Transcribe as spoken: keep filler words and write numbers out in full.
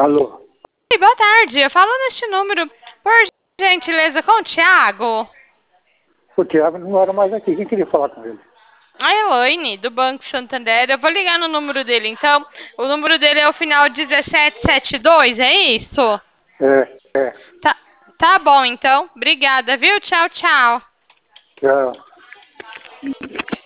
Alô? Oi, boa tarde. Eu falo neste número, por gentileza, com o Thiago. O Thiago não era mais aqui. Quem queria falar com ele? A Elaine, do Banco Santander. Eu vou ligar no número dele, então. O número dele é o final dezessete setenta e dois, é isso? É, é. Tá, tá bom, então. Obrigada, viu? Tchau, tchau. Tchau.